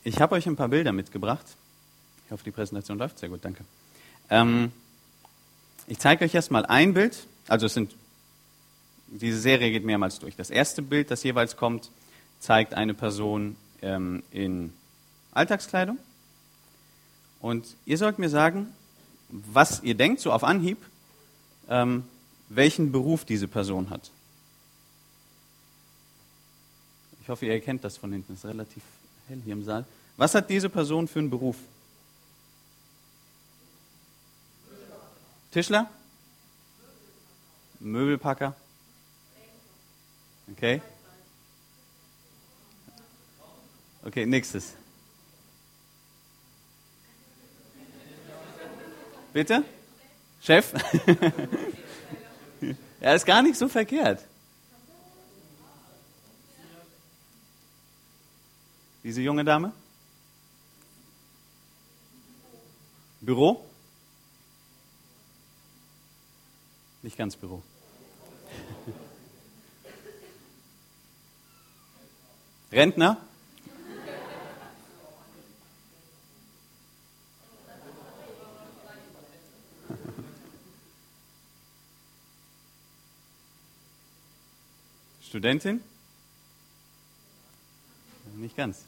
Ich habe euch ein paar Bilder mitgebracht. Ich hoffe, die Präsentation läuft. Sehr gut, danke. Ich zeige euch erstmal ein Bild. Also diese Serie geht mehrmals durch. Das erste Bild, das jeweils kommt, zeigt eine Person in Alltagskleidung. Und ihr sollt mir sagen, was ihr denkt, so auf Anhieb, welchen Beruf diese Person hat. Ich hoffe, ihr erkennt das von hinten. Es ist relativ hell hier im Saal. Was hat diese Person für einen Beruf? Tischler? Möbelpacker? Okay. Okay, nächstes. Bitte? Chef? Ja, ist gar nicht so verkehrt. Diese junge Dame? Büro? Nicht ganz Büro. Rentner? Studentin? Nicht ganz.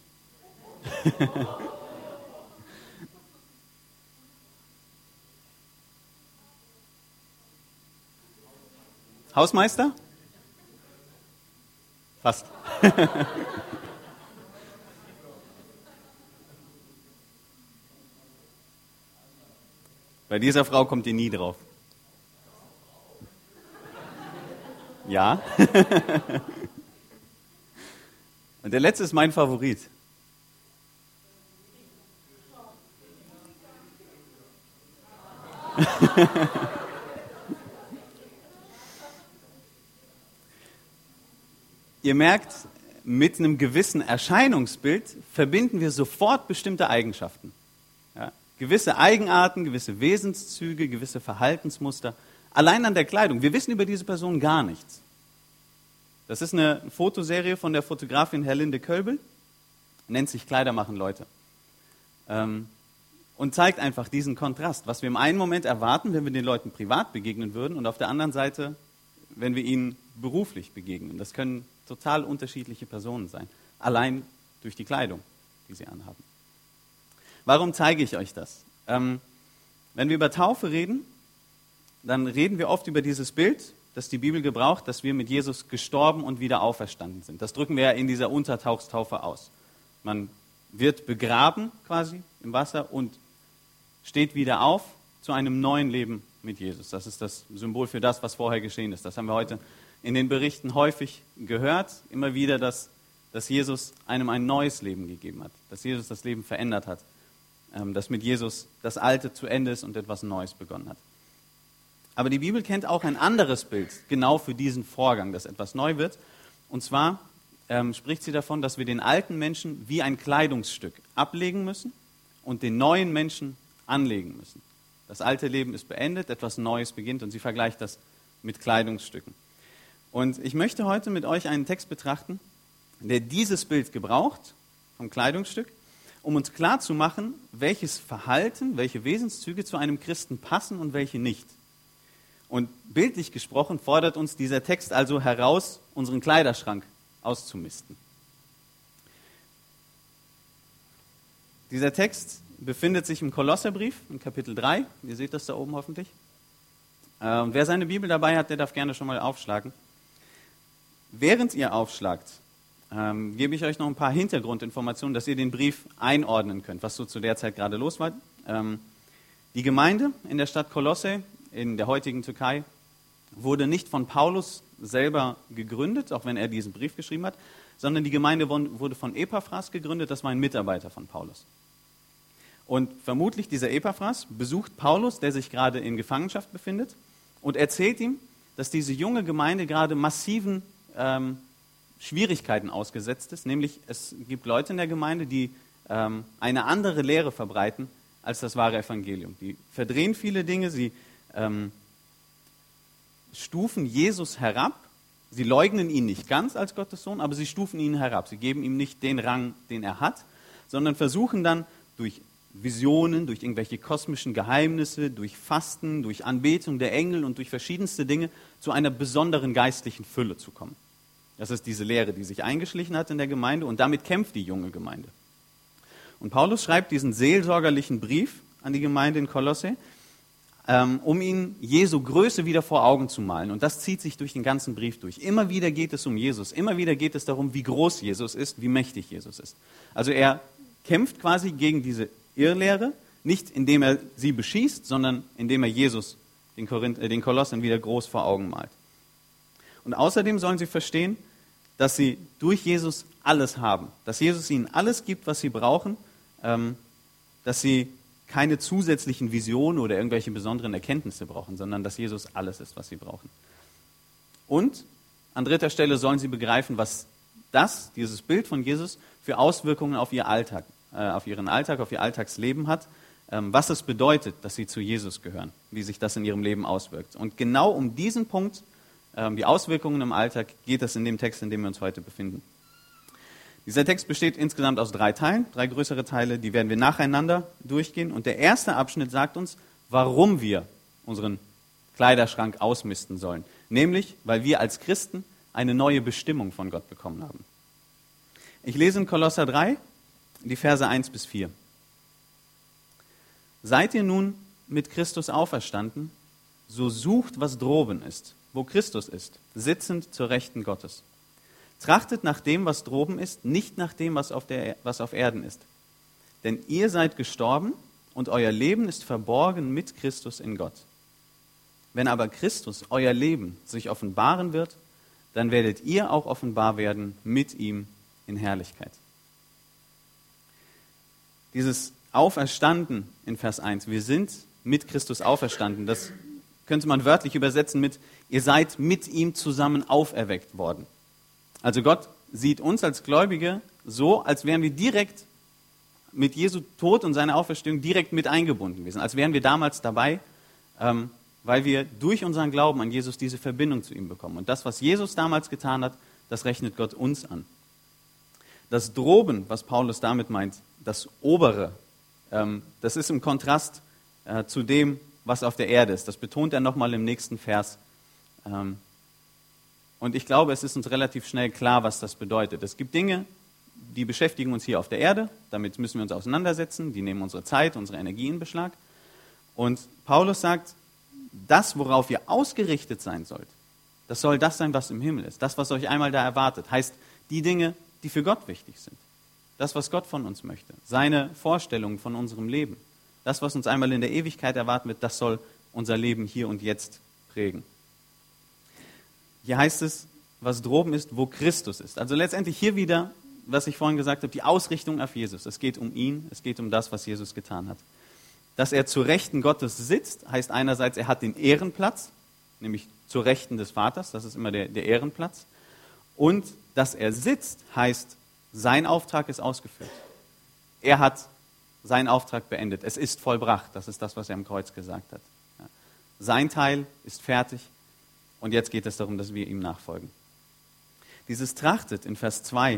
Hausmeister? Fast. Bei dieser Frau kommt ihr nie drauf. Ja. Und der letzte ist mein Favorit. Ihr merkt, mit einem gewissen Erscheinungsbild verbinden wir sofort bestimmte Eigenschaften. Ja? Gewisse Eigenarten, gewisse Wesenszüge, gewisse Verhaltensmuster. Allein an der Kleidung. Wir wissen über diese Person gar nichts. Das ist eine Fotoserie von der Fotografin Herlinde Kölbel. Nennt sich Kleider machen Leute. Und zeigt einfach diesen Kontrast, was wir im einen Moment erwarten, wenn wir den Leuten privat begegnen würden, und auf der anderen Seite, wenn wir ihnen beruflich begegnen. Das können total unterschiedliche Personen sein, allein durch die Kleidung, die sie anhaben. Warum zeige ich euch das? Wenn wir über Taufe reden, dann reden wir oft über dieses Bild, das die Bibel gebraucht, dass wir mit Jesus gestorben und wieder auferstanden sind. Das drücken wir ja in dieser Untertauchstaufe aus. Man wird begraben quasi im Wasser und steht wieder auf zu einem neuen Leben mit Jesus. Das ist das Symbol für das, was vorher geschehen ist. Das haben wir heute in den Berichten häufig gehört, immer wieder, dass Jesus einem ein neues Leben gegeben hat, dass Jesus das Leben verändert hat, dass mit Jesus das Alte zu Ende ist und etwas Neues begonnen hat. Aber die Bibel kennt auch ein anderes Bild, genau für diesen Vorgang, dass etwas neu wird. Und zwar spricht sie davon, dass wir den alten Menschen wie ein Kleidungsstück ablegen müssen und den neuen Menschen anlegen müssen. Das alte Leben ist beendet, etwas Neues beginnt, und sie vergleicht das mit Kleidungsstücken. Und ich möchte heute mit euch einen Text betrachten, der dieses Bild gebraucht, vom Kleidungsstück, um uns klarzumachen, welches Verhalten, welche Wesenszüge zu einem Christen passen und welche nicht. Und bildlich gesprochen fordert uns dieser Text also heraus, unseren Kleiderschrank auszumisten. Dieser Text befindet sich im Kolosserbrief, in Kapitel 3. Ihr seht das da oben hoffentlich. Und wer seine Bibel dabei hat, der darf gerne schon mal aufschlagen. Während ihr aufschlagt, gebe ich euch noch ein paar Hintergrundinformationen, dass ihr den Brief einordnen könnt, was so zu der Zeit gerade los war. Die Gemeinde in der Stadt Kolosse, in der heutigen Türkei, wurde nicht von Paulus selber gegründet, auch wenn er diesen Brief geschrieben hat, sondern die Gemeinde wurde von Epaphras gegründet, das war ein Mitarbeiter von Paulus. Und vermutlich dieser Epaphras besucht Paulus, der sich gerade in Gefangenschaft befindet, und erzählt ihm, dass diese junge Gemeinde gerade massiven Schwierigkeiten ausgesetzt ist, nämlich es gibt Leute in der Gemeinde, die eine andere Lehre verbreiten als das wahre Evangelium. Die verdrehen viele Dinge, sie stufen Jesus herab, sie leugnen ihn nicht ganz als Gottes Sohn, aber sie stufen ihn herab, sie geben ihm nicht den Rang, den er hat, sondern versuchen dann durch Visionen, durch irgendwelche kosmischen Geheimnisse, durch Fasten, durch Anbetung der Engel und durch verschiedenste Dinge zu einer besonderen geistlichen Fülle zu kommen. Das ist diese Lehre, die sich eingeschlichen hat in der Gemeinde, und damit kämpft die junge Gemeinde. Und Paulus schreibt diesen seelsorgerlichen Brief an die Gemeinde in Kolosse, um ihnen Jesu Größe wieder vor Augen zu malen. Und das zieht sich durch den ganzen Brief durch. Immer wieder geht es um Jesus. Immer wieder geht es darum, wie groß Jesus ist, wie mächtig Jesus ist. Also er kämpft quasi gegen diese Irrlehre, nicht indem er sie beschießt, sondern indem er Jesus, den Kolossern, wieder groß vor Augen malt. Und außerdem sollen sie verstehen, dass sie durch Jesus alles haben. Dass Jesus ihnen alles gibt, was sie brauchen, dass sie keine zusätzlichen Visionen oder irgendwelche besonderen Erkenntnisse brauchen, sondern dass Jesus alles ist, was sie brauchen. Und an dritter Stelle sollen sie begreifen, was dieses Bild von Jesus, für Auswirkungen auf ihren Alltag, auf ihr Alltagsleben hat, was es bedeutet, dass sie zu Jesus gehören, wie sich das in ihrem Leben auswirkt. Und genau um diesen Punkt, die Auswirkungen im Alltag, geht es in dem Text, in dem wir uns heute befinden. Dieser Text besteht insgesamt aus 3 Teilen, 3 größere Teile, die werden wir nacheinander durchgehen. Und der erste Abschnitt sagt uns, warum wir unseren Kleiderschrank ausmisten sollen. Nämlich, weil wir als Christen eine neue Bestimmung von Gott bekommen haben. Ich lese in Kolosser 3, die Verse 1 bis 4. Seid ihr nun mit Christus auferstanden, so sucht, was droben ist, wo Christus ist, sitzend zur Rechten Gottes. Trachtet nach dem, was droben ist, nicht nach dem, was auf Erden ist. Denn ihr seid gestorben und euer Leben ist verborgen mit Christus in Gott. Wenn aber Christus, euer Leben, sich offenbaren wird, dann werdet ihr auch offenbar werden mit ihm in Herrlichkeit. Dieses Auferstanden in Vers 1, wir sind mit Christus auferstanden, das könnte man wörtlich übersetzen mit, ihr seid mit ihm zusammen auferweckt worden. Also Gott sieht uns als Gläubige so, als wären wir direkt mit Jesu Tod und seiner Auferstehung direkt mit eingebunden gewesen, als wären wir damals dabei, weil wir durch unseren Glauben an Jesus diese Verbindung zu ihm bekommen. Und das, was Jesus damals getan hat, das rechnet Gott uns an. Das Droben, was Paulus damit meint, das Obere, das ist im Kontrast zu dem, was auf der Erde ist. Das betont er nochmal im nächsten Vers. Und ich glaube, es ist uns relativ schnell klar, was das bedeutet. Es gibt Dinge, die beschäftigen uns hier auf der Erde, damit müssen wir uns auseinandersetzen, die nehmen unsere Zeit, unsere Energie in Beschlag. Und Paulus sagt, das, worauf ihr ausgerichtet sein sollt, das soll das sein, was im Himmel ist. Das, was euch einmal da erwartet, heißt die Dinge, die für Gott wichtig sind. Das, was Gott von uns möchte. Seine Vorstellungen von unserem Leben. Das, was uns einmal in der Ewigkeit erwarten wird, das soll unser Leben hier und jetzt prägen. Hier heißt es, was droben ist, wo Christus ist. Also letztendlich hier wieder, was ich vorhin gesagt habe, die Ausrichtung auf Jesus. Es geht um ihn, es geht um das, was Jesus getan hat. Dass er zur Rechten Gottes sitzt, heißt einerseits, er hat den Ehrenplatz, nämlich zur Rechten des Vaters, das ist immer der Ehrenplatz. Und dass er sitzt, heißt, sein Auftrag ist ausgeführt. Er hat seinen Auftrag beendet. Es ist vollbracht. Das ist das, was er am Kreuz gesagt hat. Ja. Sein Teil ist fertig und jetzt geht es darum, dass wir ihm nachfolgen. Dieses Trachtet in Vers 2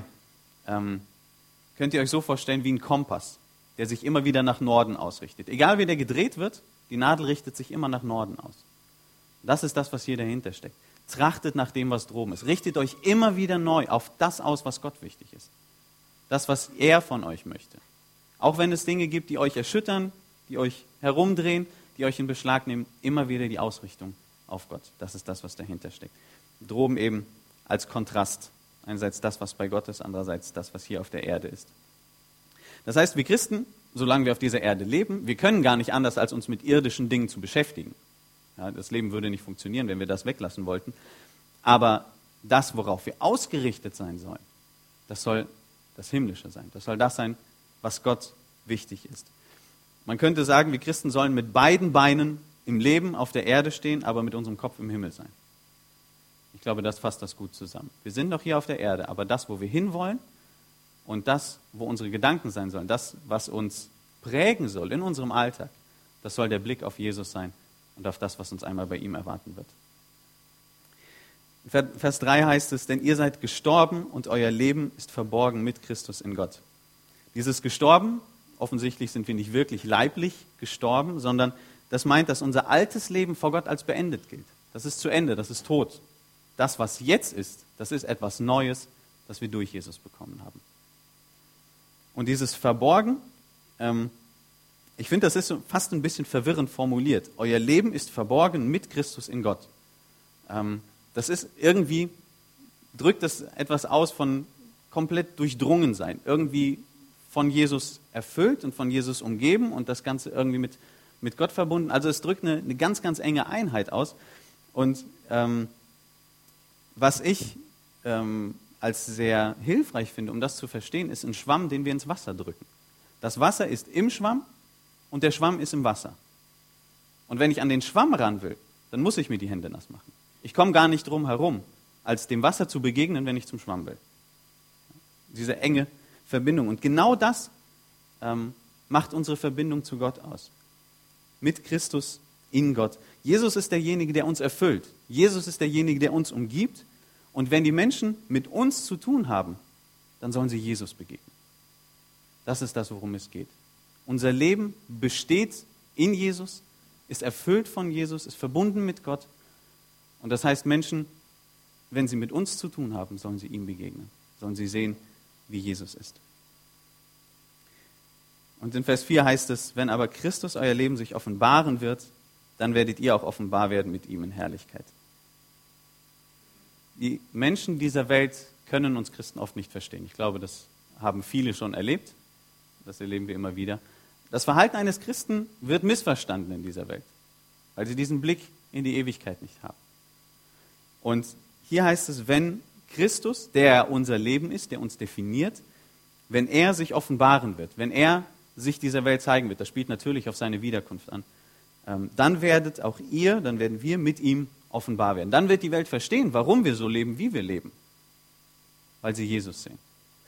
könnt ihr euch so vorstellen wie ein Kompass, der sich immer wieder nach Norden ausrichtet. Egal wie der gedreht wird, die Nadel richtet sich immer nach Norden aus. Das ist das, was hier dahinter steckt. Trachtet nach dem, was droben ist. Richtet euch immer wieder neu auf das aus, was Gott wichtig ist. Das, was er von euch möchte. Auch wenn es Dinge gibt, die euch erschüttern, die euch herumdrehen, die euch in Beschlag nehmen, immer wieder die Ausrichtung auf Gott. Das ist das, was dahinter steckt. Droben eben als Kontrast. Einerseits das, was bei Gott ist, andererseits das, was hier auf der Erde ist. Das heißt, wir Christen, solange wir auf dieser Erde leben, wir können gar nicht anders, als uns mit irdischen Dingen zu beschäftigen. Ja, das Leben würde nicht funktionieren, wenn wir das weglassen wollten. Aber das, worauf wir ausgerichtet sein sollen, das soll das Himmlische sein. Das soll das sein, was Gott wichtig ist. Man könnte sagen, wir Christen sollen mit beiden Beinen im Leben auf der Erde stehen, aber mit unserem Kopf im Himmel sein. Ich glaube, das fasst das gut zusammen. Wir sind noch hier auf der Erde, aber das, wo wir hinwollen und das, wo unsere Gedanken sein sollen, das, was uns prägen soll in unserem Alltag, das soll der Blick auf Jesus sein und auf das, was uns einmal bei ihm erwarten wird. In Vers 3 heißt es, denn ihr seid gestorben und euer Leben ist verborgen mit Christus in Gott. Dieses gestorben, offensichtlich sind wir nicht wirklich leiblich gestorben, sondern das meint, dass unser altes Leben vor Gott als beendet gilt. Das ist zu Ende, das ist tot. Das, was jetzt ist, das ist etwas Neues, das wir durch Jesus bekommen haben. Und dieses Verborgen, ich finde, das ist fast ein bisschen verwirrend formuliert. Euer Leben ist verborgen mit Christus in Gott. Das ist irgendwie, drückt das etwas aus von komplett durchdrungen sein. Irgendwie von Jesus erfüllt und von Jesus umgeben und das Ganze irgendwie mit Gott verbunden. Also es drückt eine ganz, ganz enge Einheit aus. Und was ich als sehr hilfreich finde, um das zu verstehen, ist ein Schwamm, den wir ins Wasser drücken. Das Wasser ist im Schwamm und der Schwamm ist im Wasser. Und wenn ich an den Schwamm ran will, dann muss ich mir die Hände nass machen. Ich komme gar nicht drum herum, als dem Wasser zu begegnen, wenn ich zum Schwamm will. Diese enge Verbindung. Und genau das macht unsere Verbindung zu Gott aus. Mit Christus in Gott. Jesus ist derjenige, der uns erfüllt. Jesus ist derjenige, der uns umgibt. Und wenn die Menschen mit uns zu tun haben, dann sollen sie Jesus begegnen. Das ist das, worum es geht. Unser Leben besteht in Jesus, ist erfüllt von Jesus, ist verbunden mit Gott. Und das heißt, Menschen, wenn sie mit uns zu tun haben, sollen sie ihm begegnen. Sollen sie sehen, wie Jesus ist. Und in Vers 4 heißt es, wenn aber Christus euer Leben sich offenbaren wird, dann werdet ihr auch offenbar werden mit ihm in Herrlichkeit. Die Menschen dieser Welt können uns Christen oft nicht verstehen. Ich glaube, das haben viele schon erlebt. Das erleben wir immer wieder. Das Verhalten eines Christen wird missverstanden in dieser Welt, weil sie diesen Blick in die Ewigkeit nicht haben. Und hier heißt es, wenn Christus, der unser Leben ist, der uns definiert, wenn er sich offenbaren wird, wenn er sich dieser Welt zeigen wird, das spielt natürlich auf seine Wiederkunft an, dann werdet auch ihr, dann werden wir mit ihm offenbar werden. Dann wird die Welt verstehen, warum wir so leben, wie wir leben, weil sie Jesus sehen.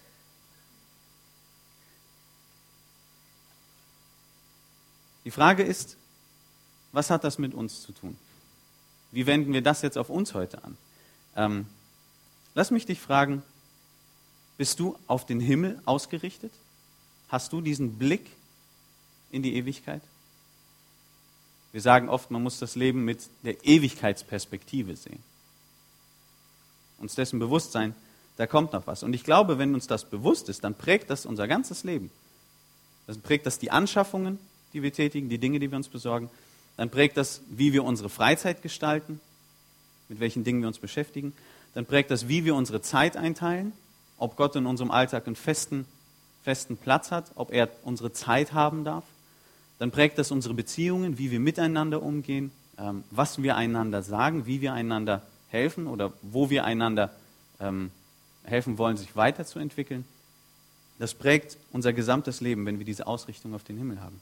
Die Frage ist, was hat das mit uns zu tun? Wie wenden wir das jetzt auf uns heute an? Lass mich dich fragen, bist du auf den Himmel ausgerichtet? Hast du diesen Blick in die Ewigkeit? Wir sagen oft, man muss das Leben mit der Ewigkeitsperspektive sehen. Uns dessen bewusst sein, da kommt noch was. Und ich glaube, wenn uns das bewusst ist, dann prägt das unser ganzes Leben. Dann prägt das die Anschaffungen, die wir tätigen, die Dinge, die wir uns besorgen. Dann prägt das, wie wir unsere Freizeit gestalten, mit welchen Dingen wir uns beschäftigen. Dann prägt das, wie wir unsere Zeit einteilen, ob Gott in unserem Alltag einen festen Platz hat, ob er unsere Zeit haben darf. Dann prägt das unsere Beziehungen, wie wir miteinander umgehen, was wir einander sagen, wie wir einander helfen oder wo wir einander helfen wollen, sich weiterzuentwickeln. Das prägt unser gesamtes Leben, wenn wir diese Ausrichtung auf den Himmel haben.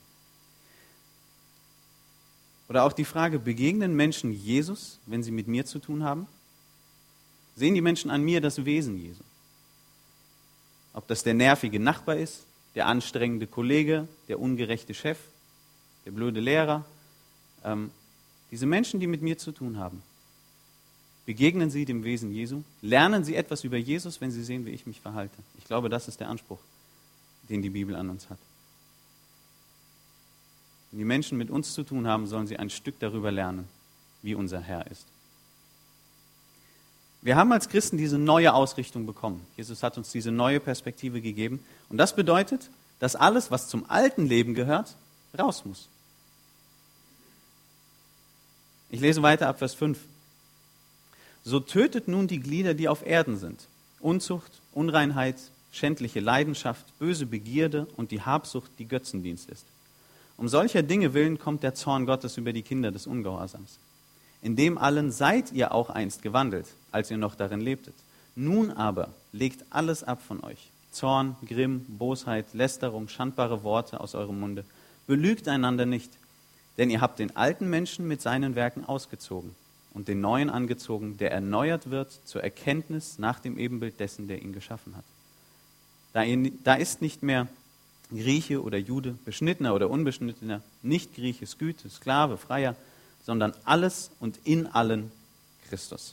Oder auch die Frage, begegnen Menschen Jesus, wenn sie mit mir zu tun haben? Sehen die Menschen an mir das Wesen Jesu? Ob das der nervige Nachbar ist, der anstrengende Kollege, der ungerechte Chef, der blöde Lehrer. Diese Menschen, die mit mir zu tun haben, begegnen sie dem Wesen Jesu? Lernen sie etwas über Jesus, wenn sie sehen, wie ich mich verhalte? Ich glaube, das ist der Anspruch, den die Bibel an uns hat. Wenn die Menschen mit uns zu tun haben, sollen sie ein Stück darüber lernen, wie unser Herr ist. Wir haben als Christen diese neue Ausrichtung bekommen. Jesus hat uns diese neue Perspektive gegeben. Und das bedeutet, dass alles, was zum alten Leben gehört, raus muss. Ich lese weiter ab Vers 5. So tötet nun die Glieder, die auf Erden sind. Unzucht, Unreinheit, schändliche Leidenschaft, böse Begierde und die Habsucht, die Götzendienst ist. Um solcher Dinge willen kommt der Zorn Gottes über die Kinder des Ungehorsams. In dem allen seid ihr auch einst gewandelt, als ihr noch darin lebtet. Nun aber legt alles ab von euch. Zorn, Grimm, Bosheit, Lästerung, schandbare Worte aus eurem Munde. Belügt einander nicht, denn ihr habt den alten Menschen mit seinen Werken ausgezogen und den neuen angezogen, der erneuert wird zur Erkenntnis nach dem Ebenbild dessen, der ihn geschaffen hat. Da ist nicht mehr Grieche oder Jude, Beschnittener oder Unbeschnittener, nicht Grieche, Skythe, Sklave, Freier, sondern alles und in allen Christus.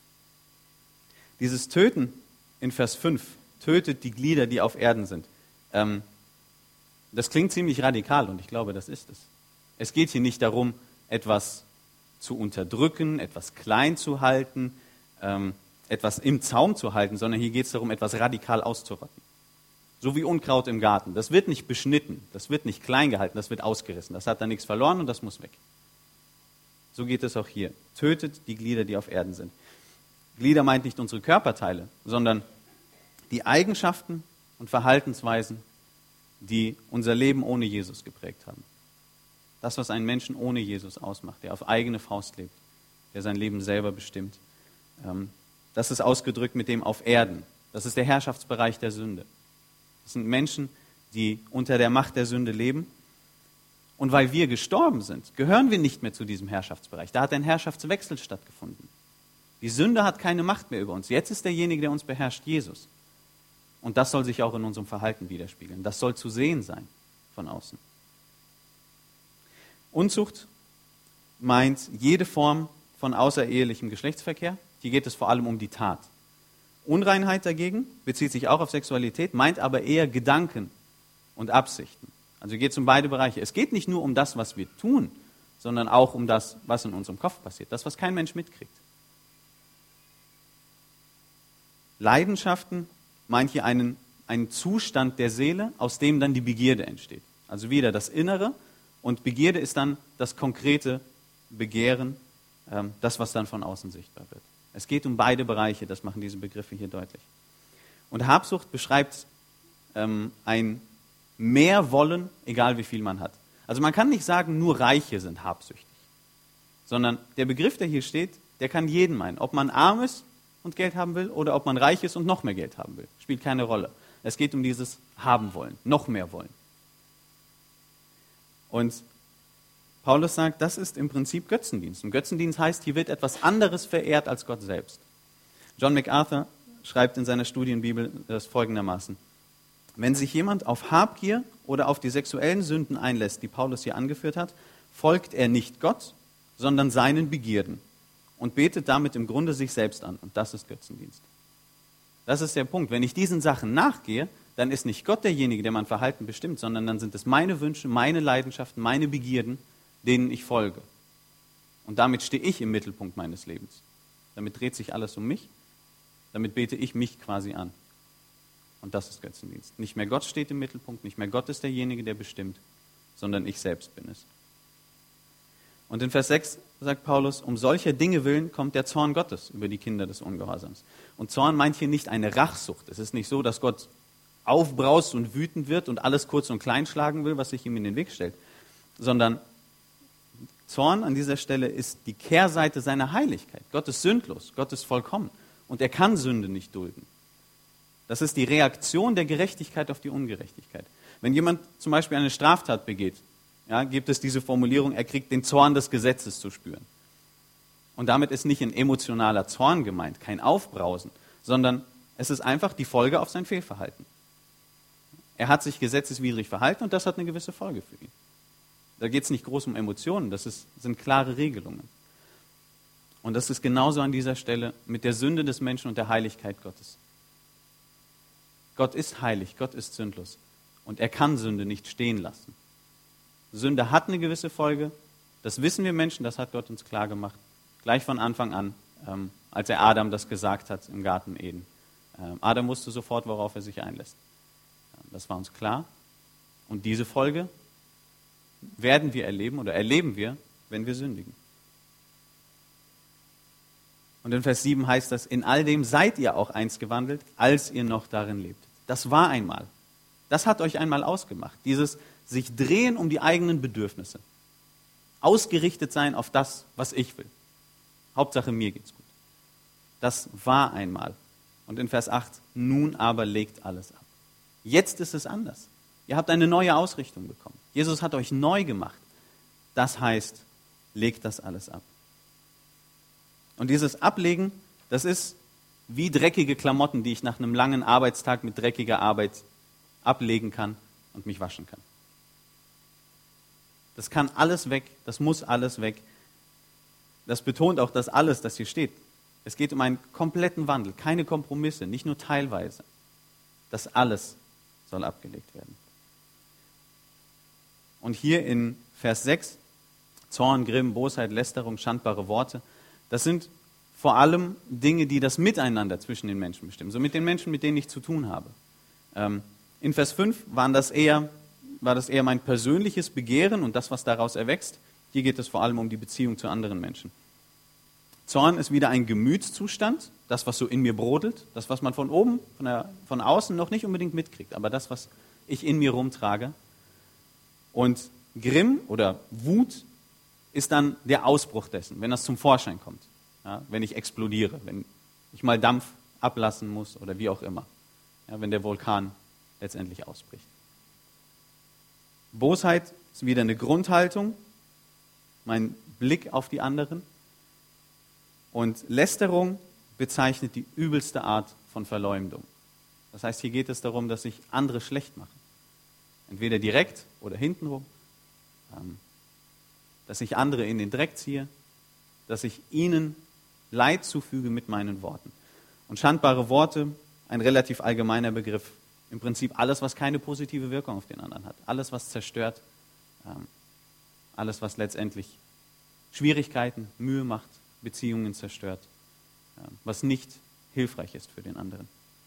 Dieses Töten in Vers 5, tötet die Glieder, die auf Erden sind. Das klingt ziemlich radikal und ich glaube, das ist es. Es geht hier nicht darum, etwas zu unterdrücken, etwas klein zu halten, etwas im Zaum zu halten, sondern hier geht es darum, etwas radikal auszurotten. So wie Unkraut im Garten. Das wird nicht beschnitten, das wird nicht klein gehalten, das wird ausgerissen. Das hat dann nichts verloren und das muss weg. So geht es auch hier. Tötet die Glieder, die auf Erden sind. Glieder meint nicht unsere Körperteile, sondern die Eigenschaften und Verhaltensweisen, die unser Leben ohne Jesus geprägt haben. Das, was einen Menschen ohne Jesus ausmacht, der auf eigene Faust lebt, der sein Leben selber bestimmt. Das ist ausgedrückt mit dem auf Erden. Das ist der Herrschaftsbereich der Sünde. Das sind Menschen, die unter der Macht der Sünde leben. Und weil wir gestorben sind, gehören wir nicht mehr zu diesem Herrschaftsbereich. Da hat ein Herrschaftswechsel stattgefunden. Die Sünde hat keine Macht mehr über uns. Jetzt ist derjenige, der uns beherrscht, Jesus. Und das soll sich auch in unserem Verhalten widerspiegeln. Das soll zu sehen sein von außen. Unzucht meint jede Form von außerehelichem Geschlechtsverkehr. Hier geht es vor allem um die Tat. Unreinheit dagegen bezieht sich auch auf Sexualität, meint aber eher Gedanken und Absichten. Also geht es um beide Bereiche. Es geht nicht nur um das, was wir tun, sondern auch um das, was in unserem Kopf passiert. Das, was kein Mensch mitkriegt. Leidenschaften meint hier einen Zustand der Seele, aus dem dann die Begierde entsteht. Also wieder das Innere und Begierde ist dann das konkrete Begehren, das, was dann von außen sichtbar wird. Es geht um beide Bereiche, das machen diese Begriffe hier deutlich. Und Habsucht beschreibt ein Mehrwollen, egal wie viel man hat. Also man kann nicht sagen, nur Reiche sind habsüchtig, sondern der Begriff, der hier steht, der kann jeden meinen. Ob man arm ist und Geld haben will oder ob man reich ist und noch mehr Geld haben will, spielt keine Rolle. Es geht um dieses Haben wollen, noch mehr wollen. Und Paulus sagt, das ist im Prinzip Götzendienst. Und Götzendienst heißt, hier wird etwas anderes verehrt als Gott selbst. John MacArthur schreibt in seiner Studienbibel das folgendermaßen: Wenn sich jemand auf Habgier oder auf die sexuellen Sünden einlässt, die Paulus hier angeführt hat, folgt er nicht Gott, sondern seinen Begierden und betet damit im Grunde sich selbst an. Und das ist Götzendienst. Das ist der Punkt. Wenn ich diesen Sachen nachgehe, dann ist nicht Gott derjenige, der mein Verhalten bestimmt, sondern dann sind es meine Wünsche, meine Leidenschaften, meine Begierden, denen ich folge. Und damit stehe ich im Mittelpunkt meines Lebens. Damit dreht sich alles um mich. Damit bete ich mich quasi an. Und das ist Götzendienst. Nicht mehr Gott steht im Mittelpunkt, nicht mehr Gott ist derjenige, der bestimmt, sondern ich selbst bin es. Und in Vers 6 sagt Paulus, um solcher Dinge willen kommt der Zorn Gottes über die Kinder des Ungehorsams. Und Zorn meint hier nicht eine Rachsucht. Es ist nicht so, dass Gott aufbraust und wütend wird und alles kurz und klein schlagen will, was sich ihm in den Weg stellt, sondern Zorn an dieser Stelle ist die Kehrseite seiner Heiligkeit. Gott ist sündlos, Gott ist vollkommen und er kann Sünde nicht dulden. Das ist die Reaktion der Gerechtigkeit auf die Ungerechtigkeit. Wenn jemand zum Beispiel eine Straftat begeht, ja, gibt es diese Formulierung, er kriegt den Zorn des Gesetzes zu spüren. Und damit ist nicht ein emotionaler Zorn gemeint, kein Aufbrausen, sondern es ist einfach die Folge auf sein Fehlverhalten. Er hat sich gesetzeswidrig verhalten und das hat eine gewisse Folge für ihn. Da geht es nicht groß um Emotionen, das sind klare Regelungen. Und das ist genauso an dieser Stelle mit der Sünde des Menschen und der Heiligkeit Gottes. Gott ist heilig, Gott ist sündlos und er kann Sünde nicht stehen lassen. Sünde hat eine gewisse Folge, das wissen wir Menschen, das hat Gott uns klar gemacht, gleich von Anfang an, als er Adam das gesagt hat im Garten Eden. Adam wusste sofort, worauf er sich einlässt. Das war uns klar. Und diese Folge werden wir erleben oder erleben wir, wenn wir sündigen. Und in Vers 7 heißt das, in all dem seid ihr auch einst gewandelt, als ihr noch darin lebt. Das war einmal. Das hat euch einmal ausgemacht. Dieses sich drehen um die eigenen Bedürfnisse. Ausgerichtet sein auf das, was ich will. Hauptsache mir geht's gut. Das war einmal. Und in Vers 8, nun aber legt alles ab. Jetzt ist es anders. Ihr habt eine neue Ausrichtung bekommen. Jesus hat euch neu gemacht. Das heißt, legt das alles ab. Und dieses Ablegen, das ist wie dreckige Klamotten, die ich nach einem langen Arbeitstag mit dreckiger Arbeit ablegen kann und mich waschen kann. Das kann alles weg, das muss alles weg. Das betont auch das alles, das hier steht. Es geht um einen kompletten Wandel, keine Kompromisse, nicht nur teilweise. Das alles soll abgelegt werden. Und hier in Vers 6, Zorn, Grimm, Bosheit, Lästerung, schandbare Worte, das sind vor allem Dinge, die das Miteinander zwischen den Menschen bestimmen. So mit den Menschen, mit denen ich zu tun habe. In Vers 5 war das eher mein persönliches Begehren und das, was daraus erwächst. Hier geht es vor allem um die Beziehung zu anderen Menschen. Zorn ist wieder ein Gemütszustand, das, was so in mir brodelt, das, was man von oben, von außen noch nicht unbedingt mitkriegt, aber das, was ich in mir rumtrage. Und Grimm oder Wut ist dann der Ausbruch dessen, wenn das zum Vorschein kommt. Ja, wenn ich explodiere, wenn ich mal Dampf ablassen muss oder wie auch immer. Ja, wenn der Vulkan letztendlich ausbricht. Bosheit ist wieder eine Grundhaltung, mein Blick auf die anderen. Und Lästerung bezeichnet die übelste Art von Verleumdung. Das heißt, hier geht es darum, dass ich andere schlecht mache. Entweder direkt oder hintenrum. Dass ich andere in den Dreck ziehe. Dass ich ihnen Leid zufüge mit meinen Worten. Und schandbare Worte, ein relativ allgemeiner Begriff. Im Prinzip alles, was keine positive Wirkung auf den anderen hat. Alles, was zerstört. Alles, was letztendlich Schwierigkeiten, Mühe macht, Beziehungen zerstört. Was nicht hilfreich ist für den anderen.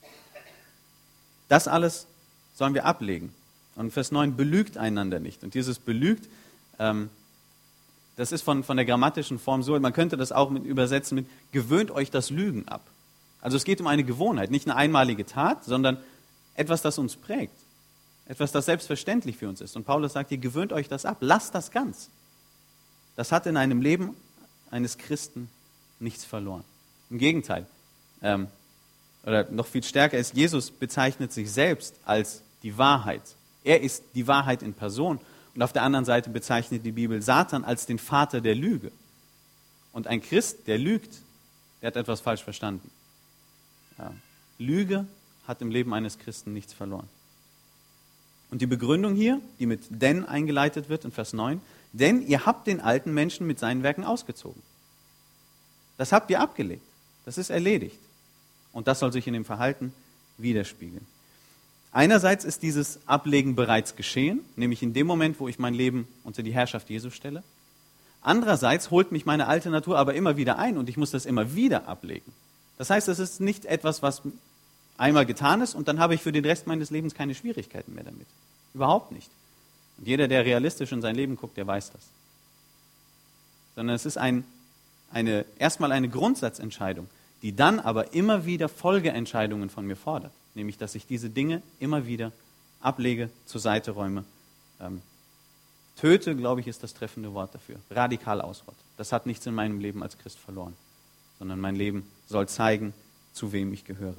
Das alles sollen wir ablegen. Und Vers 9, belügt einander nicht. Und dieses belügt, das ist von der grammatischen Form so, man könnte das auch übersetzen mit, gewöhnt euch das Lügen ab. Also es geht um eine Gewohnheit, nicht eine einmalige Tat, sondern etwas, das uns prägt. Etwas, das selbstverständlich für uns ist. Und Paulus sagt hier, gewöhnt euch das ab, lasst das ganz. Das hat in einem Leben eines Christen nichts verloren. Im Gegenteil, oder noch viel stärker ist, Jesus bezeichnet sich selbst als die Wahrheit. Er ist die Wahrheit in Person. Und auf der anderen Seite bezeichnet die Bibel Satan als den Vater der Lüge. Und ein Christ, der lügt, der hat etwas falsch verstanden. Ja. Lüge hat im Leben eines Christen nichts verloren. Und die Begründung hier, die mit denn eingeleitet wird in Vers 9, denn ihr habt den alten Menschen mit seinen Werken ausgezogen. Das habt ihr abgelegt. Das ist erledigt. Und das soll sich in dem Verhalten widerspiegeln. Einerseits ist dieses Ablegen bereits geschehen, nämlich in dem Moment, wo ich mein Leben unter die Herrschaft Jesu stelle. Andererseits holt mich meine alte Natur aber immer wieder ein und ich muss das immer wieder ablegen. Das heißt, es ist nicht etwas, was einmal getan ist und dann habe ich für den Rest meines Lebens keine Schwierigkeiten mehr damit. Überhaupt nicht. Und jeder, der realistisch in sein Leben guckt, der weiß das. Sondern es ist erstmal eine Grundsatzentscheidung, die dann aber immer wieder Folgeentscheidungen von mir fordert. Nämlich, dass ich diese Dinge immer wieder ablege, zur Seite räume. Töte, glaube ich, ist das treffende Wort dafür. Radikal ausrotte. Das hat nichts in meinem Leben als Christ verloren. Sondern mein Leben soll zeigen, zu wem ich gehöre.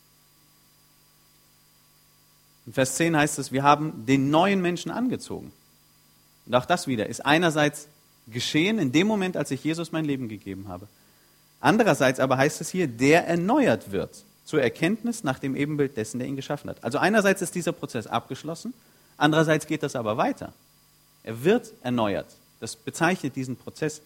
In Vers 10 heißt es, wir haben den neuen Menschen angezogen. Und auch das wieder ist einerseits geschehen in dem Moment, als ich Jesus mein Leben gegeben habe. Andererseits aber heißt es hier, der erneuert wird zur Erkenntnis nach dem Ebenbild dessen, der ihn geschaffen hat. Also einerseits ist dieser Prozess abgeschlossen, andererseits geht das aber weiter. Er wird erneuert. Das bezeichnet diesen Prozess.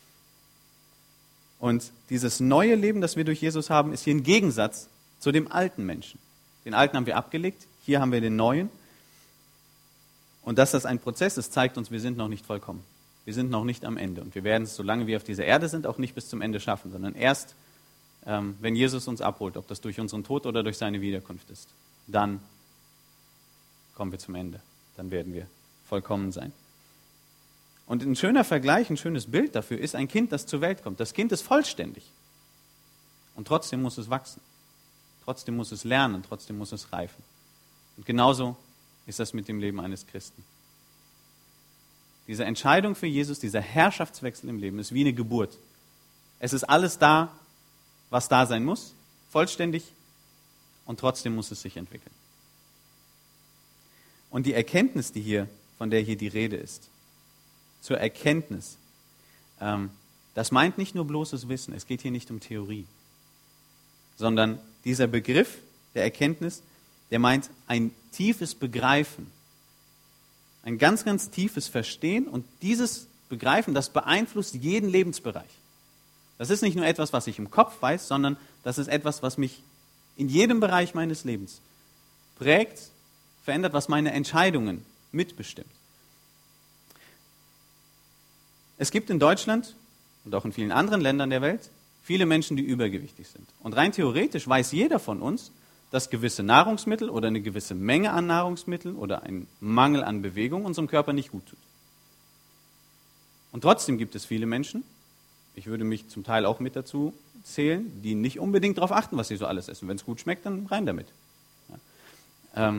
Und dieses neue Leben, das wir durch Jesus haben, ist hier ein Gegensatz zu dem alten Menschen. Den alten haben wir abgelegt, hier haben wir den neuen. Und dass das ein Prozess ist, zeigt uns, wir sind noch nicht vollkommen. Wir sind noch nicht am Ende. Und wir werden es, solange wir auf dieser Erde sind, auch nicht bis zum Ende schaffen, sondern erst, wenn Jesus uns abholt, ob das durch unseren Tod oder durch seine Wiederkunft ist, dann kommen wir zum Ende. Dann werden wir vollkommen sein. Und ein schöner Vergleich, ein schönes Bild dafür ist ein Kind, das zur Welt kommt. Das Kind ist vollständig. Und trotzdem muss es wachsen. Trotzdem muss es lernen, trotzdem muss es reifen. Und genauso ist das mit dem Leben eines Christen. Diese Entscheidung für Jesus, dieser Herrschaftswechsel im Leben ist wie eine Geburt. Es ist alles da, was da sein muss, vollständig, und trotzdem muss es sich entwickeln. Und die Erkenntnis, von der hier die Rede ist, zur Erkenntnis, das meint nicht nur bloßes Wissen, es geht hier nicht um Theorie, sondern dieser Begriff der Erkenntnis, der meint ein tiefes Begreifen, ein ganz, ganz tiefes Verstehen, und dieses Begreifen, das beeinflusst jeden Lebensbereich. Das ist nicht nur etwas, was ich im Kopf weiß, sondern das ist etwas, was mich in jedem Bereich meines Lebens prägt, verändert, was meine Entscheidungen mitbestimmt. Es gibt in Deutschland und auch in vielen anderen Ländern der Welt viele Menschen, die übergewichtig sind. Und rein theoretisch weiß jeder von uns, dass gewisse Nahrungsmittel oder eine gewisse Menge an Nahrungsmitteln oder ein Mangel an Bewegung unserem Körper nicht gut tut. Und trotzdem gibt es viele Menschen, ich würde mich zum Teil auch mit dazu zählen, die nicht unbedingt darauf achten, was sie so alles essen. Wenn es gut schmeckt, dann rein damit. Ja.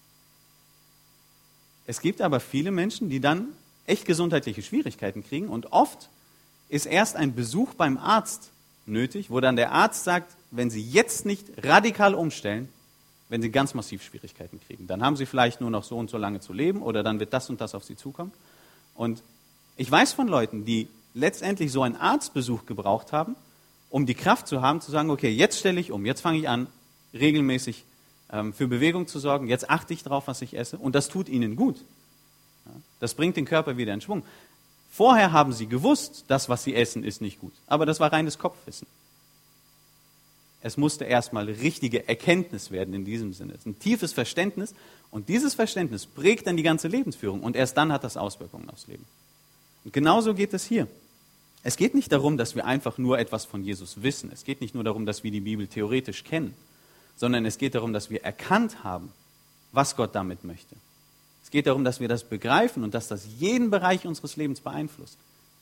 Es gibt aber viele Menschen, die dann echt gesundheitliche Schwierigkeiten kriegen und oft ist erst ein Besuch beim Arzt nötig, wo dann der Arzt sagt, wenn Sie jetzt nicht radikal umstellen, werden Sie ganz massiv Schwierigkeiten kriegen. Dann haben Sie vielleicht nur noch so und so lange zu leben oder dann wird das und das auf Sie zukommen. Und ich weiß von Leuten, die letztendlich so einen Arztbesuch gebraucht haben, um die Kraft zu haben, zu sagen, okay, jetzt stelle ich um, jetzt fange ich an, regelmäßig für Bewegung zu sorgen, jetzt achte ich darauf, was ich esse und das tut ihnen gut. Ja, das bringt den Körper wieder in Schwung. Vorher haben sie gewusst, das, was sie essen, ist nicht gut. Aber das war reines Kopfwissen. Es musste erstmal richtige Erkenntnis werden in diesem Sinne. Es ist ein tiefes Verständnis und dieses Verständnis prägt dann die ganze Lebensführung und erst dann hat das Auswirkungen aufs Leben. Und genauso geht es hier. Es geht nicht darum, dass wir einfach nur etwas von Jesus wissen. Es geht nicht nur darum, dass wir die Bibel theoretisch kennen, sondern es geht darum, dass wir erkannt haben, was Gott damit möchte. Es geht darum, dass wir das begreifen und dass das jeden Bereich unseres Lebens beeinflusst.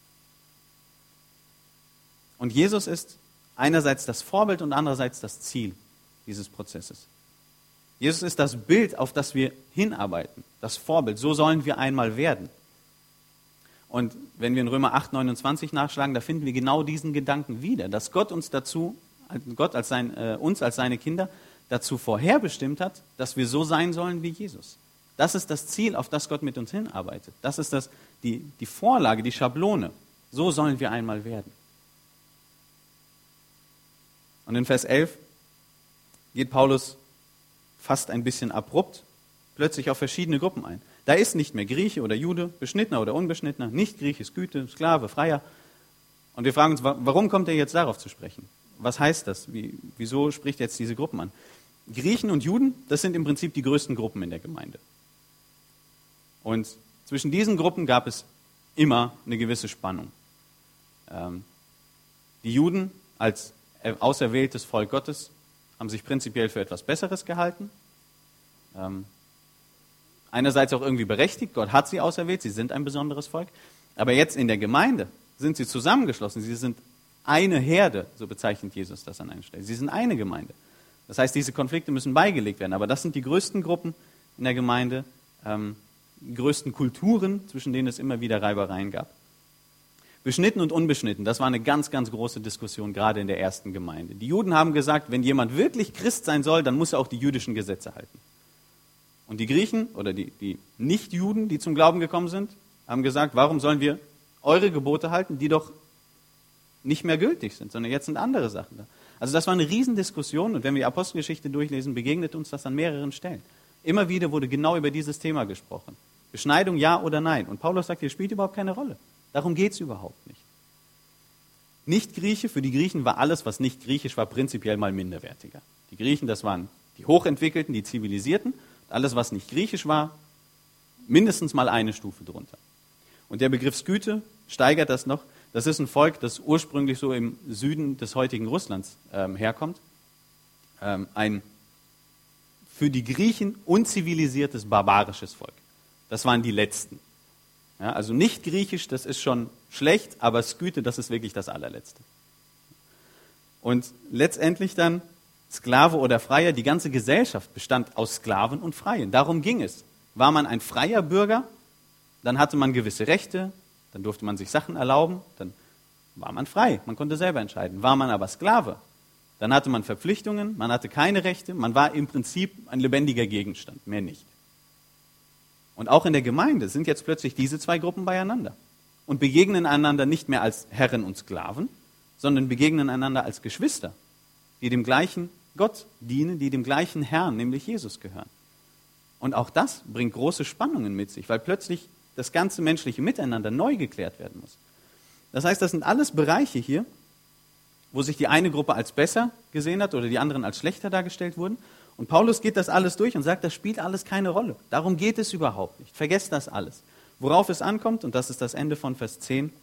Und Jesus ist einerseits das Vorbild und andererseits das Ziel dieses Prozesses. Jesus ist das Bild, auf das wir hinarbeiten, das Vorbild. So sollen wir einmal werden. Und wenn wir in Römer 8, 29 nachschlagen, da finden wir genau diesen Gedanken wieder, dass Gott uns als seine Kinder dazu vorherbestimmt hat, dass wir so sein sollen wie Jesus. Das ist das Ziel, auf das Gott mit uns hinarbeitet. Das ist die Vorlage, die Schablone. So sollen wir einmal werden. Und in Vers 11 geht Paulus fast ein bisschen abrupt plötzlich auf verschiedene Gruppen ein. Da ist nicht mehr Grieche oder Jude, Beschnittener oder Unbeschnittener, nicht Grieche, Skythe, Sklave, Freier. Und wir fragen uns, warum kommt er jetzt darauf zu sprechen? Was heißt das? Wieso spricht er jetzt diese Gruppen an? Griechen und Juden, das sind im Prinzip die größten Gruppen in der Gemeinde. Und zwischen diesen Gruppen gab es immer eine gewisse Spannung. Die Juden als auserwähltes Volk Gottes haben sich prinzipiell für etwas Besseres gehalten. Einerseits auch irgendwie berechtigt, Gott hat sie auserwählt, sie sind ein besonderes Volk. Aber jetzt in der Gemeinde sind sie zusammengeschlossen, sie sind eine Herde, so bezeichnet Jesus das an einer Stelle. Sie sind eine Gemeinde. Das heißt, diese Konflikte müssen beigelegt werden. Aber das sind die größten Gruppen in der Gemeinde, die größten Kulturen, zwischen denen es immer wieder Reibereien gab. Beschnitten und unbeschnitten, das war eine ganz, ganz große Diskussion, gerade in der ersten Gemeinde. Die Juden haben gesagt, wenn jemand wirklich Christ sein soll, dann muss er auch die jüdischen Gesetze halten. Und die Griechen oder die Nicht-Juden, die zum Glauben gekommen sind, haben gesagt, warum sollen wir eure Gebote halten, die doch nicht mehr gültig sind, sondern jetzt sind andere Sachen da. Also das war eine Riesendiskussion und wenn wir die Apostelgeschichte durchlesen, begegnet uns das an mehreren Stellen. Immer wieder wurde genau über dieses Thema gesprochen. Beschneidung, ja oder nein. Und Paulus sagt, hier spielt überhaupt keine Rolle. Darum geht es überhaupt nicht. Nicht-Grieche, für die Griechen war alles, was nicht griechisch war, prinzipiell mal minderwertiger. Die Griechen, das waren die Hochentwickelten, die Zivilisierten. Alles, was nicht griechisch war, mindestens mal eine Stufe drunter. Und der Begriff Skythe steigert das noch. Das ist ein Volk, das ursprünglich so im Süden des heutigen Russlands herkommt. Ein für die Griechen unzivilisiertes, barbarisches Volk. Das waren die Letzten. Ja, also nicht griechisch, das ist schon schlecht, aber Skythe, das ist wirklich das allerletzte. Und letztendlich dann Sklave oder Freier, die ganze Gesellschaft bestand aus Sklaven und Freien. Darum ging es. War man ein freier Bürger, dann hatte man gewisse Rechte, dann durfte man sich Sachen erlauben, dann war man frei, man konnte selber entscheiden. War man aber Sklave, dann hatte man Verpflichtungen, man hatte keine Rechte, man war im Prinzip ein lebendiger Gegenstand, mehr nicht. Und auch in der Gemeinde sind jetzt plötzlich diese zwei Gruppen beieinander und begegnen einander nicht mehr als Herren und Sklaven, sondern begegnen einander als Geschwister, die dem gleichen Gott dienen, die dem gleichen Herrn, nämlich Jesus, gehören. Und auch das bringt große Spannungen mit sich, weil plötzlich das ganze menschliche Miteinander neu geklärt werden muss. Das heißt, das sind alles Bereiche hier, wo sich die eine Gruppe als besser gesehen hat oder die anderen als schlechter dargestellt wurden. Und Paulus geht das alles durch und sagt, das spielt alles keine Rolle. Darum geht es überhaupt nicht. Vergesst das alles. Worauf es ankommt, und das ist das Ende von Vers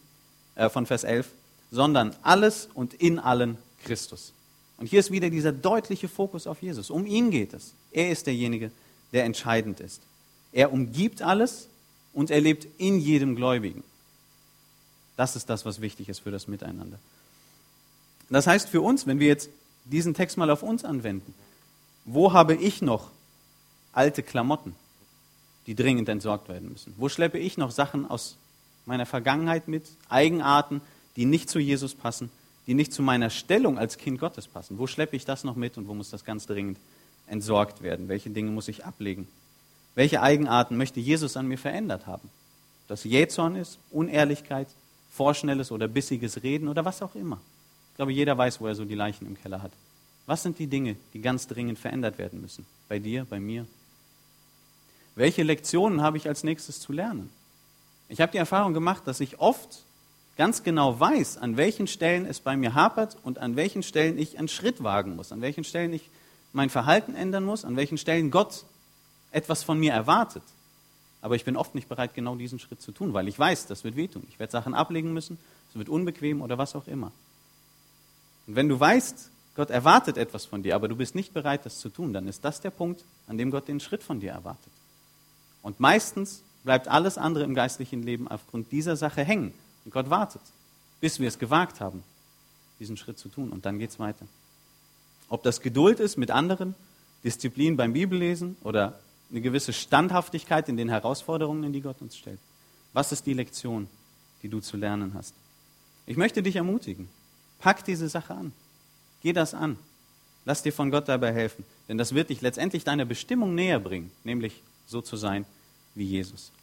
11, sondern alles und in allen Christus. Und hier ist wieder dieser deutliche Fokus auf Jesus. Um ihn geht es. Er ist derjenige, der entscheidend ist. Er umgibt alles und er lebt in jedem Gläubigen. Das ist das, was wichtig ist für das Miteinander. Das heißt für uns, wenn wir jetzt diesen Text mal auf uns anwenden, wo habe ich noch alte Klamotten, die dringend entsorgt werden müssen? Wo schleppe ich noch Sachen aus meiner Vergangenheit mit, Eigenarten, die nicht zu Jesus passen, die nicht zu meiner Stellung als Kind Gottes passen? Wo schleppe ich das noch mit und wo muss das ganz dringend entsorgt werden? Welche Dinge muss ich ablegen? Welche Eigenarten möchte Jesus an mir verändert haben? Ob das Jähzorn ist, Unehrlichkeit, vorschnelles oder bissiges Reden oder was auch immer. Ich glaube, jeder weiß, wo er so die Leichen im Keller hat. Was sind die Dinge, die ganz dringend verändert werden müssen? Bei dir, bei mir? Welche Lektionen habe ich als nächstes zu lernen? Ich habe die Erfahrung gemacht, dass ich oft ganz genau weiß, an welchen Stellen es bei mir hapert und an welchen Stellen ich einen Schritt wagen muss, an welchen Stellen ich mein Verhalten ändern muss, an welchen Stellen Gott etwas von mir erwartet. Aber ich bin oft nicht bereit, genau diesen Schritt zu tun, weil ich weiß, das wird wehtun. Ich werde Sachen ablegen müssen, es wird unbequem oder was auch immer. Und wenn du weißt, Gott erwartet etwas von dir, aber du bist nicht bereit, das zu tun, dann ist das der Punkt, an dem Gott den Schritt von dir erwartet. Und meistens bleibt alles andere im geistlichen Leben aufgrund dieser Sache hängen. Und Gott wartet, bis wir es gewagt haben, diesen Schritt zu tun. Und dann geht es weiter. Ob das Geduld ist mit anderen, Disziplin beim Bibellesen oder eine gewisse Standhaftigkeit in den Herausforderungen, in die Gott uns stellt. Was ist die Lektion, die du zu lernen hast? Ich möchte dich ermutigen. Pack diese Sache an. Geh das an. Lass dir von Gott dabei helfen. Denn das wird dich letztendlich deiner Bestimmung näher bringen, nämlich so zu sein wie Jesus.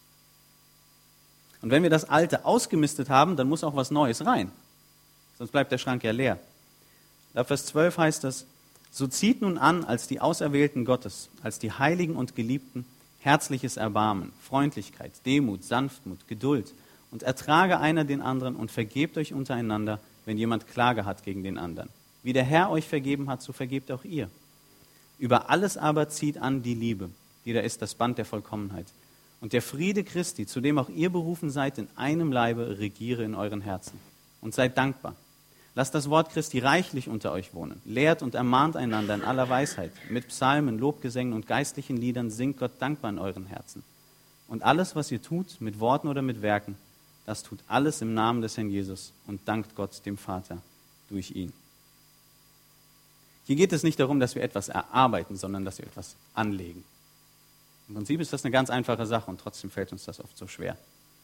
Und wenn wir das Alte ausgemistet haben, dann muss auch was Neues rein. Sonst bleibt der Schrank ja leer. Ab Vers 12 heißt das, so zieht nun an als die Auserwählten Gottes, als die Heiligen und Geliebten, herzliches Erbarmen, Freundlichkeit, Demut, Sanftmut, Geduld und ertrage einer den anderen und vergebt euch untereinander, wenn jemand Klage hat gegen den anderen. Wie der Herr euch vergeben hat, so vergebt auch ihr. Über alles aber zieht an die Liebe, die da ist das Band der Vollkommenheit. Und der Friede Christi, zu dem auch ihr berufen seid, in einem Leibe regiere in euren Herzen. Und seid dankbar. Lasst das Wort Christi reichlich unter euch wohnen. Lehrt und ermahnt einander in aller Weisheit. Mit Psalmen, Lobgesängen und geistlichen Liedern singt Gott dankbar in euren Herzen. Und alles, was ihr tut, mit Worten oder mit Werken, das tut alles im Namen des Herrn Jesus und dankt Gott, dem Vater, durch ihn. Hier geht es nicht darum, dass wir etwas erarbeiten, sondern dass wir etwas anlegen. Im Prinzip ist das eine ganz einfache Sache und trotzdem fällt uns das oft so schwer.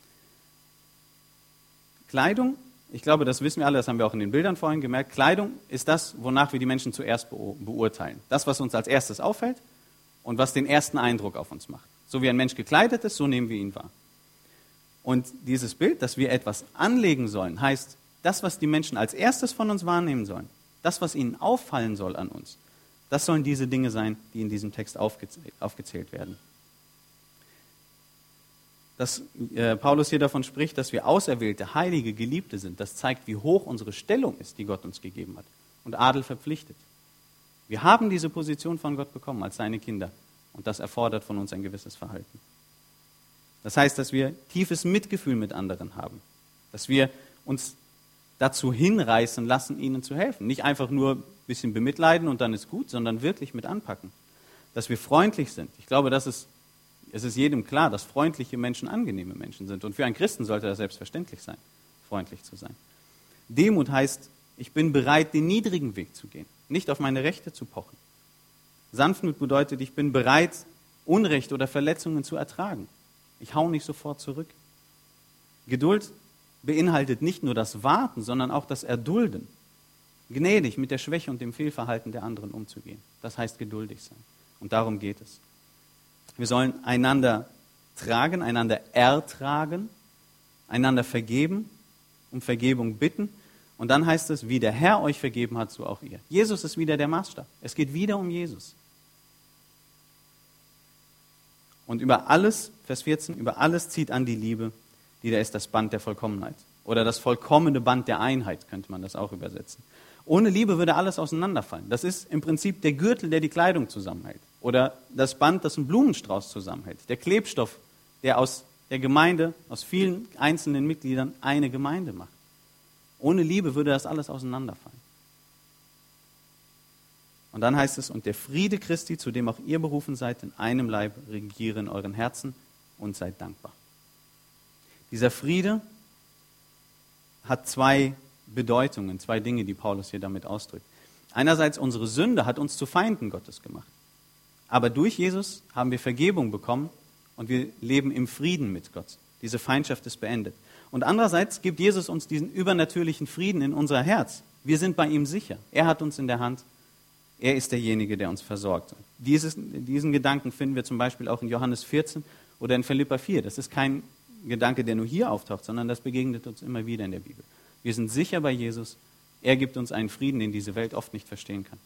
Kleidung, ich glaube, das wissen wir alle, das haben wir auch in den Bildern vorhin gemerkt, Kleidung ist das, wonach wir die Menschen zuerst beurteilen. Das, was uns als erstes auffällt und was den ersten Eindruck auf uns macht. So wie ein Mensch gekleidet ist, so nehmen wir ihn wahr. Und dieses Bild, dass wir etwas anlegen sollen, heißt, das, was die Menschen als erstes von uns wahrnehmen sollen, das, was ihnen auffallen soll an uns, das sollen diese Dinge sein, die in diesem Text aufgezählt werden. Dass Paulus hier davon spricht, dass wir auserwählte, heilige, Geliebte sind, das zeigt, wie hoch unsere Stellung ist, die Gott uns gegeben hat und Adel verpflichtet. Wir haben diese Position von Gott bekommen als seine Kinder und das erfordert von uns ein gewisses Verhalten. Das heißt, dass wir tiefes Mitgefühl mit anderen haben, dass wir uns dazu hinreißen lassen, ihnen zu helfen. Nicht einfach nur ein bisschen bemitleiden und dann ist gut, sondern wirklich mit anpacken. Dass wir freundlich sind. Ich glaube, es ist jedem klar, dass freundliche Menschen angenehme Menschen sind. Und für einen Christen sollte das selbstverständlich sein, freundlich zu sein. Demut heißt, ich bin bereit, den niedrigen Weg zu gehen, nicht auf meine Rechte zu pochen. Sanftmut bedeutet, ich bin bereit, Unrecht oder Verletzungen zu ertragen. Ich hau nicht sofort zurück. Geduld beinhaltet nicht nur das Warten, sondern auch das Erdulden. Gnädig mit der Schwäche und dem Fehlverhalten der anderen umzugehen. Das heißt geduldig sein. Und darum geht es. Wir sollen einander tragen, einander ertragen, einander vergeben, um Vergebung bitten. Und dann heißt es, wie der Herr euch vergeben hat, so auch ihr. Jesus ist wieder der Maßstab. Es geht wieder um Jesus. Und über alles, Vers 14, über alles zieht an die Liebe, die da ist das Band der Vollkommenheit. Oder das vollkommene Band der Einheit, könnte man das auch übersetzen. Ohne Liebe würde alles auseinanderfallen. Das ist im Prinzip der Gürtel, der die Kleidung zusammenhält. Oder das Band, das einen Blumenstrauß zusammenhält. Der Klebstoff, der aus der Gemeinde, aus vielen einzelnen Mitgliedern eine Gemeinde macht. Ohne Liebe würde das alles auseinanderfallen. Und dann heißt es, und der Friede Christi, zu dem auch ihr berufen seid, in einem Leib regiere in euren Herzen und seid dankbar. Dieser Friede hat zwei Bedeutungen, zwei Dinge, die Paulus hier damit ausdrückt. Einerseits, unsere Sünde hat uns zu Feinden Gottes gemacht. Aber durch Jesus haben wir Vergebung bekommen und wir leben im Frieden mit Gott. Diese Feindschaft ist beendet. Und andererseits gibt Jesus uns diesen übernatürlichen Frieden in unser Herz. Wir sind bei ihm sicher. Er hat uns in der Hand. Er ist derjenige, der uns versorgt. Diesen Gedanken finden wir zum Beispiel auch in Johannes 14 oder in Philipper 4. Das ist kein Gedanke, der nur hier auftaucht, sondern das begegnet uns immer wieder in der Bibel. Wir sind sicher bei Jesus. Er gibt uns einen Frieden, den diese Welt oft nicht verstehen kann.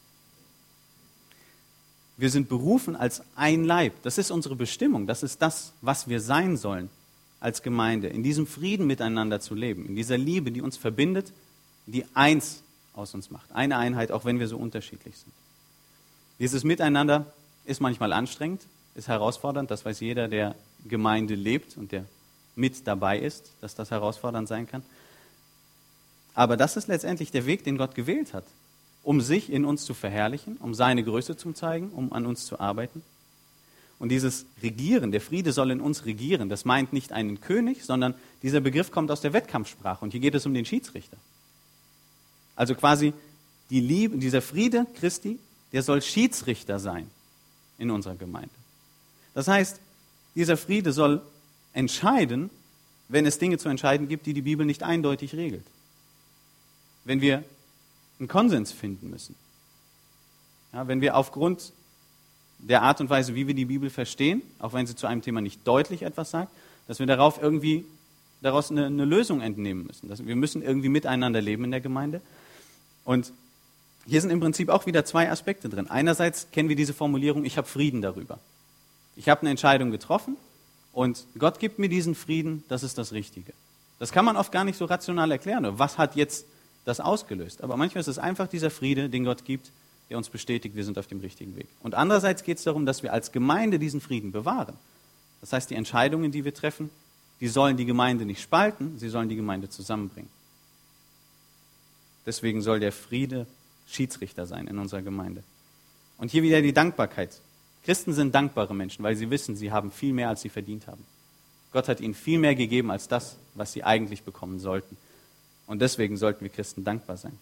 Wir sind berufen als ein Leib. Das ist unsere Bestimmung. Das ist das, was wir sein sollen als Gemeinde. In diesem Frieden miteinander zu leben. In dieser Liebe, die uns verbindet, die eins aus uns macht. Eine Einheit, auch wenn wir so unterschiedlich sind. Dieses Miteinander ist manchmal anstrengend, ist herausfordernd. Das weiß jeder, der Gemeinde lebt und der mit dabei ist, dass das herausfordernd sein kann. Aber das ist letztendlich der Weg, den Gott gewählt hat, um sich in uns zu verherrlichen, um seine Größe zu zeigen, um an uns zu arbeiten. Und dieses Regieren, der Friede soll in uns regieren, das meint nicht einen König, sondern dieser Begriff kommt aus der Wettkampfsprache und hier geht es um den Schiedsrichter. Also quasi die Liebe, dieser Friede Christi, der soll Schiedsrichter sein in unserer Gemeinde. Das heißt, dieser Friede soll entscheiden, wenn es Dinge zu entscheiden gibt, die die Bibel nicht eindeutig regelt. Wenn wir einen Konsens finden müssen. Ja, wenn wir aufgrund der Art und Weise, wie wir die Bibel verstehen, auch wenn sie zu einem Thema nicht deutlich etwas sagt, dass wir daraus eine Lösung entnehmen müssen. Wir müssen irgendwie miteinander leben in der Gemeinde. Und hier sind im Prinzip auch wieder zwei Aspekte drin. Einerseits kennen wir diese Formulierung, ich habe Frieden darüber. Ich habe eine Entscheidung getroffen und Gott gibt mir diesen Frieden, das ist das Richtige. Das kann man oft gar nicht so rational erklären. Was hat jetzt das ausgelöst? Aber manchmal ist es einfach dieser Friede, den Gott gibt, der uns bestätigt, wir sind auf dem richtigen Weg. Und andererseits geht es darum, dass wir als Gemeinde diesen Frieden bewahren. Das heißt, die Entscheidungen, die wir treffen, die sollen die Gemeinde nicht spalten, sie sollen die Gemeinde zusammenbringen. Deswegen soll der Friede Schiedsrichter sein in unserer Gemeinde. Und hier wieder die Dankbarkeit. Christen sind dankbare Menschen, weil sie wissen, sie haben viel mehr, als sie verdient haben. Gott hat ihnen viel mehr gegeben als das, was sie eigentlich bekommen sollten. Und deswegen sollten wir Christen dankbar sein.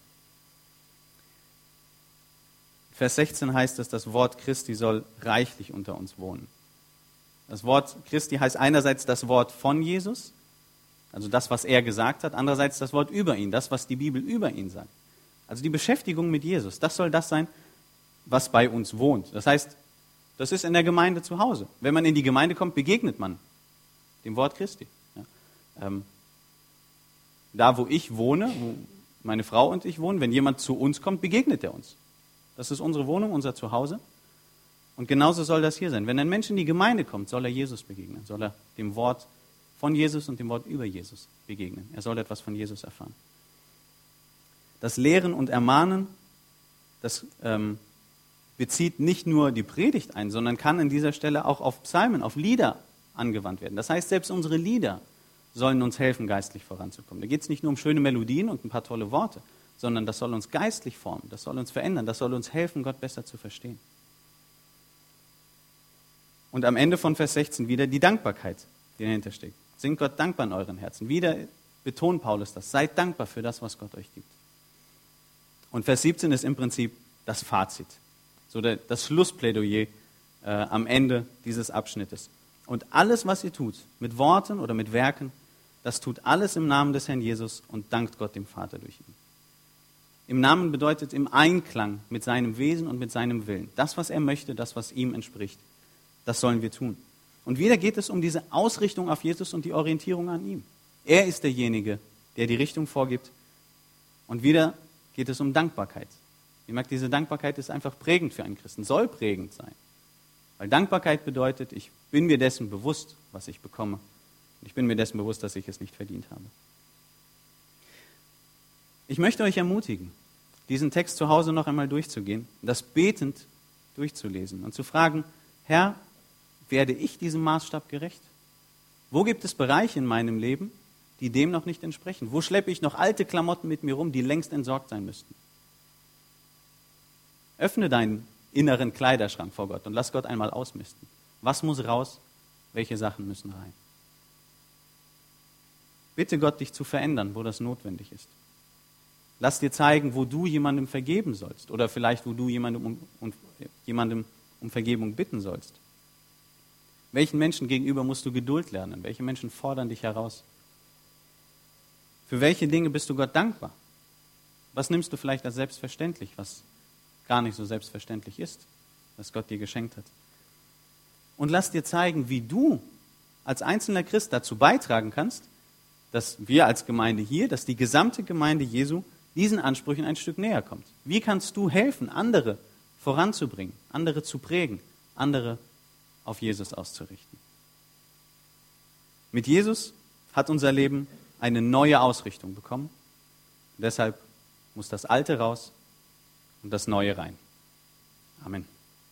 Vers 16 heißt es, das Wort Christi soll reichlich unter uns wohnen. Das Wort Christi heißt einerseits das Wort von Jesus, also das, was er gesagt hat, andererseits das Wort über ihn, das, was die Bibel über ihn sagt. Also die Beschäftigung mit Jesus, das soll das sein, was bei uns wohnt. Das heißt, das ist in der Gemeinde zu Hause. Wenn man in die Gemeinde kommt, begegnet man dem Wort Christi. Ja. Da, wo ich wohne, wo meine Frau und ich wohnen, wenn jemand zu uns kommt, begegnet er uns. Das ist unsere Wohnung, unser Zuhause. Und genauso soll das hier sein. Wenn ein Mensch in die Gemeinde kommt, soll er Jesus begegnen, soll er dem Wort von Jesus und dem Wort über Jesus begegnen. Er soll etwas von Jesus erfahren. Das Lehren und Ermahnen, das bezieht nicht nur die Predigt ein, sondern kann an dieser Stelle auch auf Psalmen, auf Lieder angewandt werden. Das heißt, selbst unsere Lieder sollen uns helfen, geistlich voranzukommen. Da geht es nicht nur um schöne Melodien und ein paar tolle Worte, sondern das soll uns geistlich formen, das soll uns verändern, das soll uns helfen, Gott besser zu verstehen. Und am Ende von Vers 16 wieder die Dankbarkeit, die dahinter steckt. Singt Gott dankbar in euren Herzen. Wieder betont Paulus das. Seid dankbar für das, was Gott euch gibt. Und Vers 17 ist im Prinzip das Fazit, so das Schlussplädoyer am Ende dieses Abschnittes. Und alles, was ihr tut, mit Worten oder mit Werken, das tut alles im Namen des Herrn Jesus und dankt Gott dem Vater durch ihn. Im Namen bedeutet im Einklang mit seinem Wesen und mit seinem Willen. Das, was er möchte, das, was ihm entspricht, das sollen wir tun. Und wieder geht es um diese Ausrichtung auf Jesus und die Orientierung an ihm. Er ist derjenige, der die Richtung vorgibt. Und wieder geht es um Dankbarkeit. Ihr merkt, diese Dankbarkeit ist einfach prägend für einen Christen, soll prägend sein. Weil Dankbarkeit bedeutet, ich bin mir dessen bewusst, was ich bekomme. Und ich bin mir dessen bewusst, dass ich es nicht verdient habe. Ich möchte euch ermutigen, diesen Text zu Hause noch einmal durchzugehen, das betend durchzulesen und zu fragen, Herr, werde ich diesem Maßstab gerecht? Wo gibt es Bereiche in meinem Leben, die dem noch nicht entsprechen? Wo schleppe ich noch alte Klamotten mit mir rum, die längst entsorgt sein müssten? Öffne deinen inneren Kleiderschrank vor Gott und lass Gott einmal ausmisten. Was muss raus? Welche Sachen müssen rein? Bitte Gott, dich zu verändern, wo das notwendig ist. Lass dir zeigen, wo du jemandem vergeben sollst oder vielleicht, wo du jemandem um Vergebung bitten sollst. Welchen Menschen gegenüber musst du Geduld lernen? Welche Menschen fordern dich heraus? Für welche Dinge bist du Gott dankbar? Was nimmst du vielleicht als selbstverständlich, was gar nicht so selbstverständlich ist, was Gott dir geschenkt hat? Und lass dir zeigen, wie du als einzelner Christ dazu beitragen kannst, dass wir als Gemeinde hier, dass die gesamte Gemeinde Jesu diesen Ansprüchen ein Stück näher kommt. Wie kannst du helfen, andere voranzubringen, andere zu prägen, andere auf Jesus auszurichten? Mit Jesus hat unser Leben eine neue Ausrichtung bekommen. Und deshalb muss das Alte raus und das Neue rein. Amen.